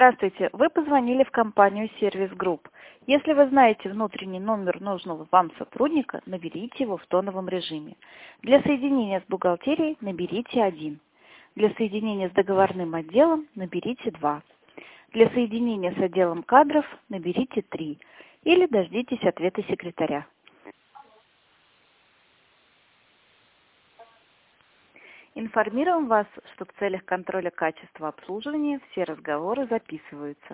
Здравствуйте, вы позвонили в компанию Service Group. Если вы знаете внутренний номер нужного вам сотрудника, наберите его в тоновом режиме. Для соединения с бухгалтерией наберите 1. Для соединения с договорным отделом наберите 2. Для соединения с отделом кадров наберите 3. Или дождитесь ответа секретаря. Информируем вас, что в целях контроля качества обслуживания все разговоры записываются.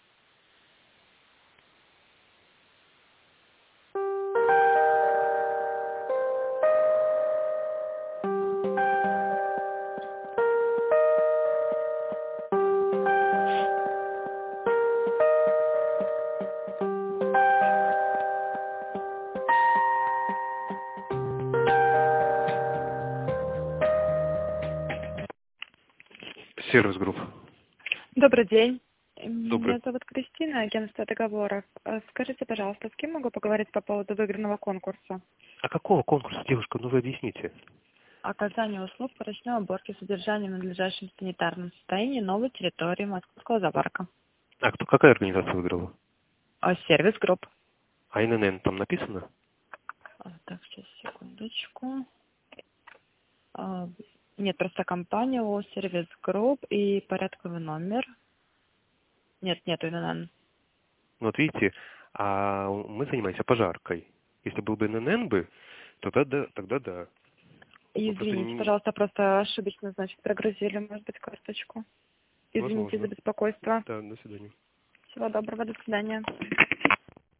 Сервис Групп. Добрый день. Добрый. Меня зовут Кристина, агентство договоров. Скажите, пожалуйста, с кем могу поговорить по поводу выигранного конкурса? А какого конкурса, девушка? Ну вы объясните. Оказание услуг по ручной уборке содержания в надлежащем санитарном состоянии новой территории Московского зоопарка. А какая организация выиграла? Сервис Групп. А ИНН там написано? Так, сейчас, секундочку. Нет, просто компания Сервис Групп и порядковый номер. Нет, нету ИНН. Ну вот видите, а мы занимаемся пожаркой. Если был бы ИНН, тогда да. Извините, пожалуйста, просто ошибочно, значит, прогрузили, может быть, карточку. Извините Возможно. за беспокойство. Да, до свидания. Всего доброго, до свидания.